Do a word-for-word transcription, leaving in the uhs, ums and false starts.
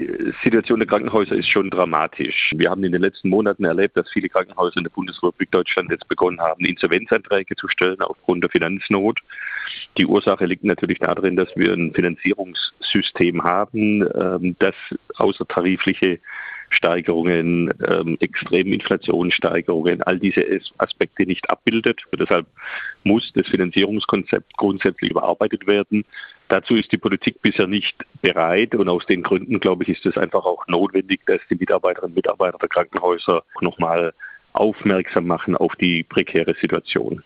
Die Situation der Krankenhäuser ist schon dramatisch. Wir haben in den letzten Monaten erlebt, dass viele Krankenhäuser in der Bundesrepublik Deutschland jetzt begonnen haben, Insolvenzanträge zu stellen aufgrund der Finanznot. Die Ursache liegt natürlich darin, dass wir ein Finanzierungssystem haben, das außertarifliche Steigerungen, ähm, extreme Inflationssteigerungen, all diese Aspekte nicht abbildet. Und deshalb muss das Finanzierungskonzept grundsätzlich überarbeitet werden. Dazu ist die Politik bisher nicht bereit und aus den Gründen, glaube ich, ist es einfach auch notwendig, dass die Mitarbeiterinnen und Mitarbeiter der Krankenhäuser nochmal aufmerksam machen auf die prekäre Situation.